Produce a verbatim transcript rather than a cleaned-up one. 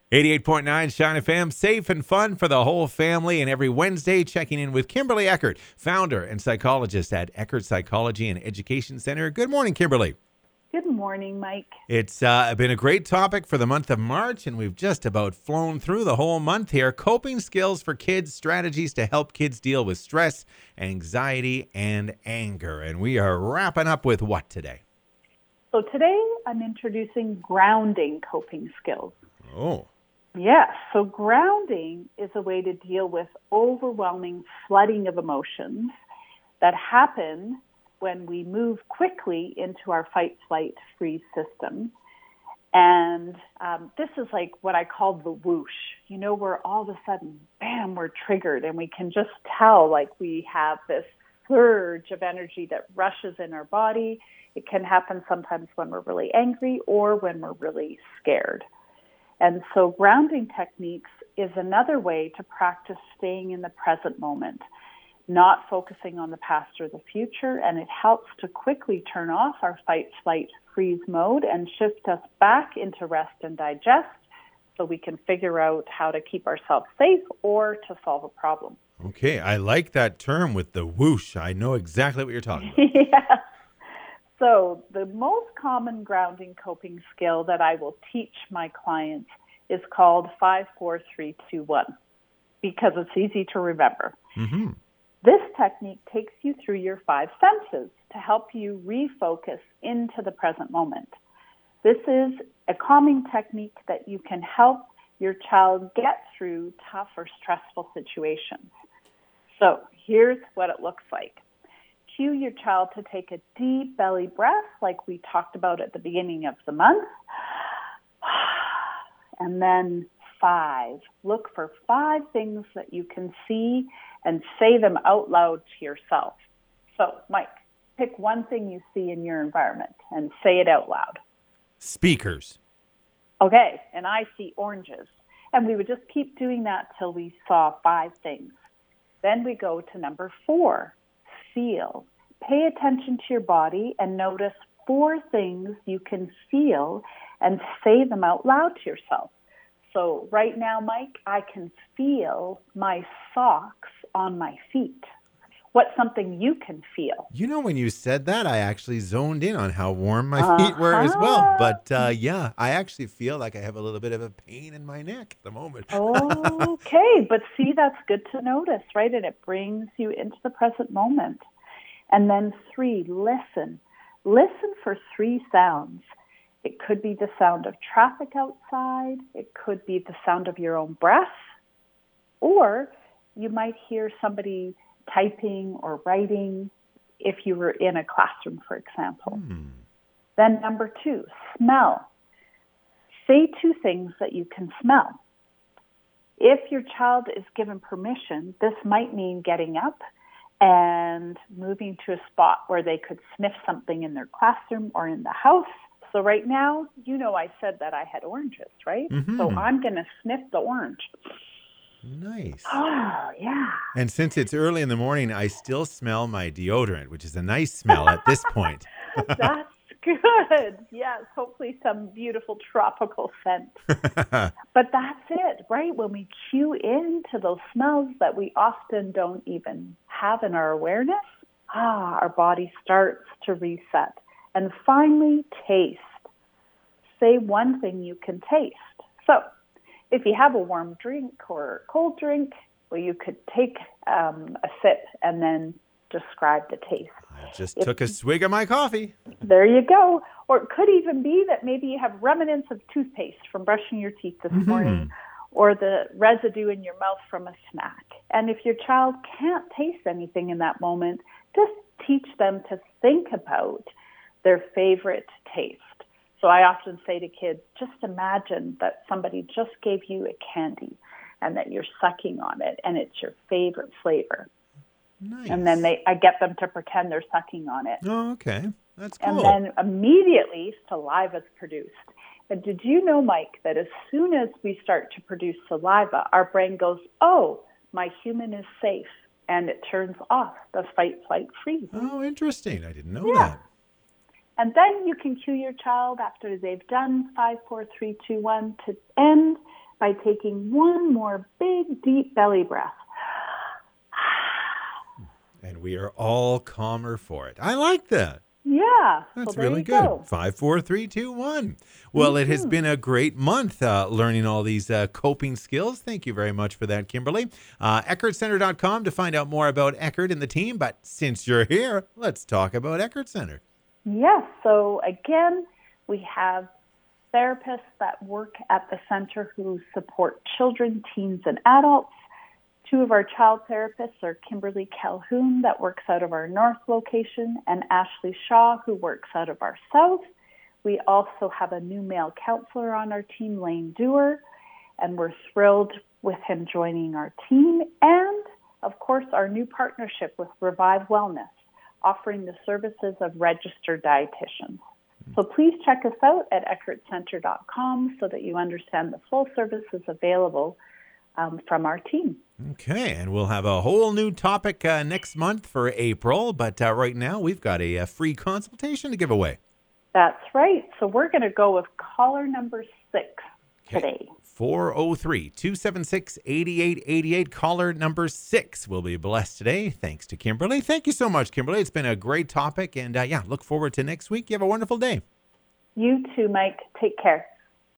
eighty-eight point nine Shine F M, safe and fun for the whole family. And every Wednesday, checking in with Kimberly Eckert, founder and psychologist at Eckert Psychology and Education Center. Good morning, Kimberly. Good morning, Mike. It's uh, been a great topic for the month of March, and we've just about flown through the whole month here. Coping skills for kids, strategies to help kids deal with stress, anxiety, and anger. And we are wrapping up with what today? So today I'm introducing grounding coping skills. Oh. Yes, so grounding is a way to deal with overwhelming flooding of emotions that happen when we move quickly into our fight, flight, freeze system. And um, this is like what I call the whoosh, you know, where all of a sudden, bam, we're triggered and we can just tell like we have this surge of energy that rushes in our body. It can happen sometimes when we're really angry or when we're really scared. And so grounding techniques is another way to practice staying in the present moment, not focusing on the past or the future, and it helps to quickly turn off our fight, flight, freeze mode and shift us back into rest and digest so we can figure out how to keep ourselves safe or to solve a problem. Okay, I like that term with the whoosh. I know exactly what you're talking about. Yes. So the most common grounding coping skill that I will teach my clients is called five, four, three, two, one, because it's easy to remember. Mm-hmm. This technique takes you through your five senses to help you refocus into the present moment. This is a calming technique that you can help your child get through tough or stressful situations. So here's what it looks like. Cue your child to take a deep belly breath like we talked about at the beginning of the month. And then five. Look for five things that you can see and say them out loud to yourself. So, Mike, pick one thing you see in your environment and say it out loud. Speakers. Okay, and I see oranges. And we would just keep doing that till we saw five things. Then we go to number four, feel. Pay attention to your body and notice four things you can feel and say them out loud to yourself. So right now, Mike, I can feel my socks on my feet. What's something you can feel? You know, when you said that, I actually zoned in on how warm my feet uh-huh. were as well. But uh, yeah, I actually feel like I have a little bit of a pain in my neck at the moment. Okay, but see, that's good to notice, right? And it brings you into the present moment. And then three, listen. Listen for three sounds. It could be the sound of traffic outside. It could be the sound of your own breath. Or you might hear somebody typing or writing if you were in a classroom, for example. Hmm. Then number two, smell. Say two things that you can smell. If your child is given permission, this might mean getting up and moving to a spot where they could sniff something in their classroom or in the house. So right now, you know I said that I had oranges, right? Mm-hmm. So I'm going to sniff the orange. Nice. Oh, yeah. And since it's early in the morning, I still smell my deodorant, which is a nice smell at this point. That's good. Yes, hopefully some beautiful tropical scent. But that's it, right? When we cue into those smells that we often don't even have in our awareness, ah, our body starts to reset. And finally, taste. Say one thing you can taste. So if you have a warm drink or a cold drink, well, you could take um, a sip and then describe the taste. I just if, took a swig of my coffee. There you go. Or it could even be that maybe you have remnants of toothpaste from brushing your teeth this mm-hmm. morning, or the residue in your mouth from a snack. And if your child can't taste anything in that moment, just teach them to think about their favorite taste. So I often say to kids, just imagine that somebody just gave you a candy and that you're sucking on it and it's your favorite flavor. Nice. And then they, I get them to pretend they're sucking on it. Oh, okay. That's cool. And then immediately saliva is produced. And did you know, Mike, that as soon as we start to produce saliva, our brain goes, oh, my human is safe. And it turns off the fight, flight, freeze. Oh, interesting. I didn't know yeah. that. And then you can cue your child after they've done five, four, three, two, one to end. by taking one more big, deep belly breath. And we are all calmer for it. I like that. Yeah. That's so really good. Go. Five, four, three, two, one. Well, mm-hmm. It has been a great month uh, learning all these uh, coping skills. Thank you very much for that, Kimberly. Uh, Eckert Center dot com to find out more about Eckert and the team. But since you're here, let's talk about Eckert Center. Yes. So again, we have therapists that work at the center who support children, teens, and adults. Two of our child therapists are Kimberly Calhoun, that works out of our north location, and Ashley Shaw, who works out of our south. We also have a new male counselor on our team, Lane Dewar, and we're thrilled with him joining our team. And, of course, our new partnership with Revive Wellness, offering the services of registered dietitians. So please check us out at Eckert Center dot com so that you understand the full services available um, from our team. Okay, and we'll have a whole new topic uh, next month for April, but uh, right now we've got a, a free consultation to give away. That's right. So we're going to go with caller number six today. four oh three, two seven six, eight eight eight eight. Caller number six will be blessed today, thanks to Kimberly. Thank you so much, Kimberly. It's been a great topic, and uh, yeah, look forward to next week. You have a wonderful day. You too, Mike. Take care.